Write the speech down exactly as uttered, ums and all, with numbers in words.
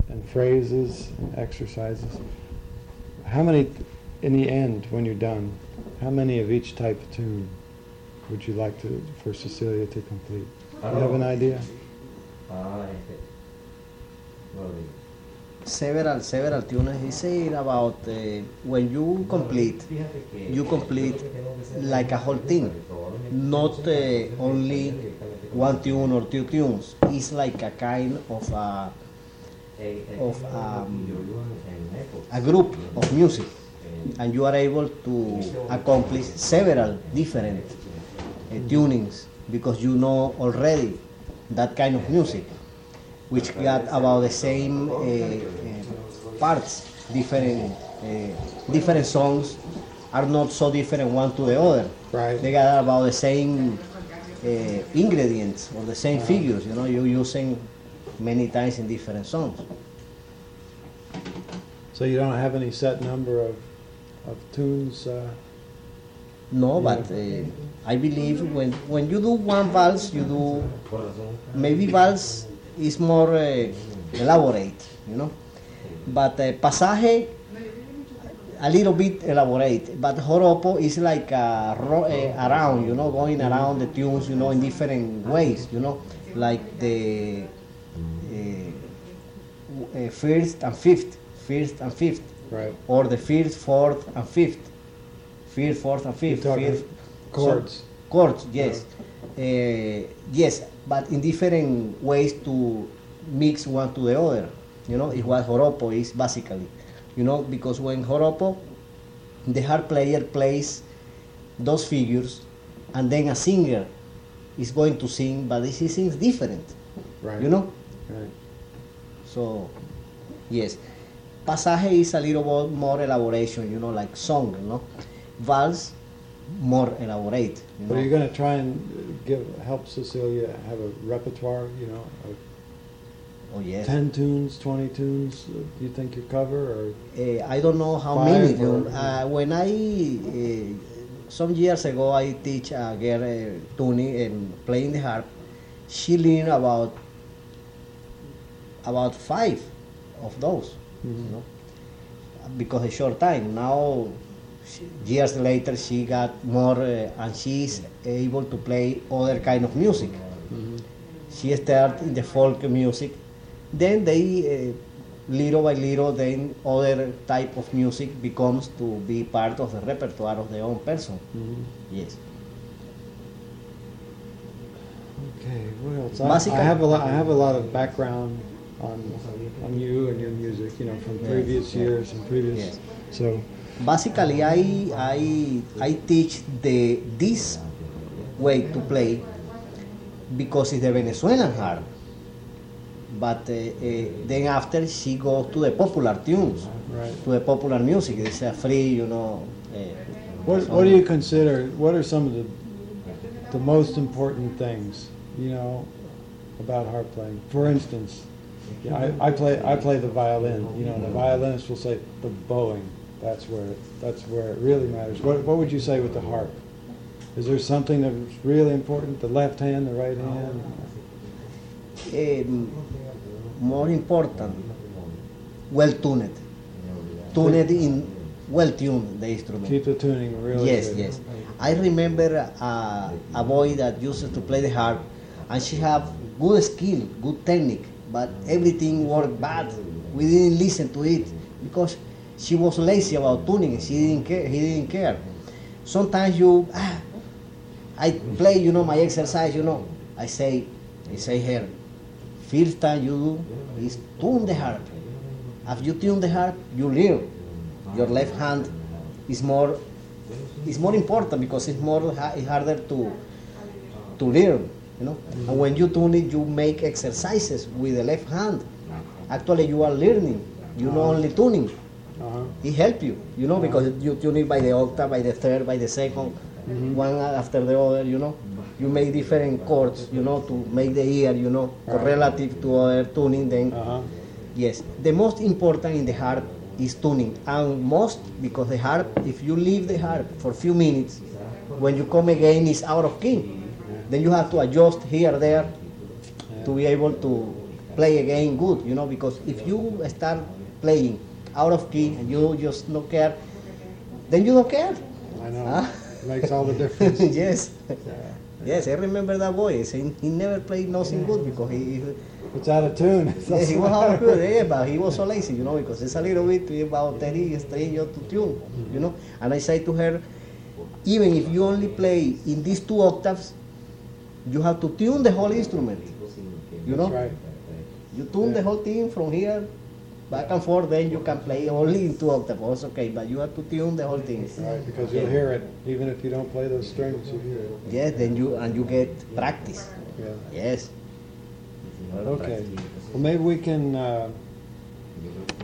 and phrases and exercises. How many, in the end, when you're done, how many of each type of tune would you like to for Cecilia to complete? Do you have an idea? Several, several tunes. He said about uh, when you complete, you complete like a whole thing, not uh, only one tune or two tunes. It's like a kind of a, of um, a group of music, and you are able to accomplish several different uh, tunings because you know already that kind of music, which got about the same uh, uh, parts, different uh, different songs are not so different one to the other. Right. They got about the same uh, ingredients or the same figures. You know, you using many times in different songs. So you don't have any set number of of tunes? Uh, No, but uh, I believe when when you do one valse, you do maybe valse is more uh, elaborate, you know. But uh, pasaje, a little bit elaborate. But joropo is like uh, ro- uh, around, you know, going around the tunes, you know, in different ways, you know, like the uh, uh, first and fifth, first and fifth, right. or the first, fourth, and fifth, first, fourth, and fifth. You're talking fifth, chords. So, chords, yes, uh, yes, but in different ways to mix one to the other. You know, is what joropo is basically. You know, because when joropo, the harp player plays those figures, and then a singer is going to sing, but he sings different. Right. You know. Right. So, yes, pasaje is a little bit more elaboration. You know, like song. You know, valse more elaborate. You know? But are you going to try and give help Cecilia have a repertoire? You know, of oh yes. ten tunes, twenty tunes. uh, Do you think you cover or? Uh, I don't know how Five many. or- Uh, when I uh, some years ago I teach a girl uh, tuning and playing the harp. She learned about about five of those. Mhm. You know, because a short time now. She, years later, she got more, uh, and she's able to play other kind of music. Mhm. She started in the folk music, then they, uh, little by little, then other type of music becomes to be part of the repertoire of their own person. Mhm. Yes. Okay. What else? I, Basically- I have a lot. I have a lot of background on on you and your music. You know, from Yes. previous years and previous. Yes. So. Basically, I I I teach the this way to play because it's the Venezuelan harp. But uh, uh, then after she goes to the popular tunes, Right. to the popular music. It's a free, you know. Uh, What, song. what do you consider, what are some of the, the most important things, you know, about harp playing? For instance, yeah, I, I play I play the violin, you know, and the violinist will say the bowing, that's where, that's where it really matters. What, what would you say with the harp? Is there something that's really important, the left hand, the right hand? Um, more important, well tuned, tuned in well tuned the instrument. Keep the tuning really Yes, good. yes. I remember a, a boy that used to play the harp, and she have good skill, good technique, but everything worked bad. We didn't listen to it because she was lazy about tuning. She didn't care. He didn't care. Sometimes you, ah, I play, you know, my exercise, you know. I say, I say here, first time you do is tune the harp. After you tune the harp, you learn. Your left hand is more is more important because it's more it's harder to to learn, you know. And when you tune it, you make exercises with the left hand. Actually, you are learning. You're not only tuning. Uh-huh. It helps you, you know, because you tune it by the octave, by the third, by the second, Mhm. one after the other, you know. You make different chords, you know, to make the ear, you know, Right. relative to other tuning. Then, Uh-huh. yes, the most important in the harp is tuning, and most because the harp, if you leave the harp for a few minutes, when you come again, it's out of key. Then you have to adjust here, there, to be able to play again good, you know, because if you start playing out of key and you just don't care, then you don't care. I know. Huh? Makes all the difference. Yes. Yes, I remember that boy. He, he never played nothing good because he, he It's out of tune. yeah, he was out of good, yeah, but he was so lazy, you know, because it's a little bit about thirty strings to tune, you know. And I say to her, even if you only play in these two octaves, you have to tune the whole instrument, you know. That's right. You tune Yeah. the whole thing from here back and forth, then you can play only in two octaves. It's okay, but you have to tune the whole thing. Right, because you'll hear it, even if you don't play those strings, you hear it. Yes, then you and you get practice. Yeah. Yes. Okay. Well, maybe we can uh,